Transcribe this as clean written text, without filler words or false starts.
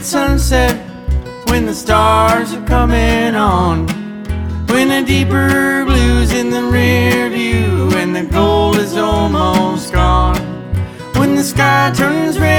at sunset, when the stars are coming on, when the deeper blue's in the rear view and the gold is almost gone, when the sky turns red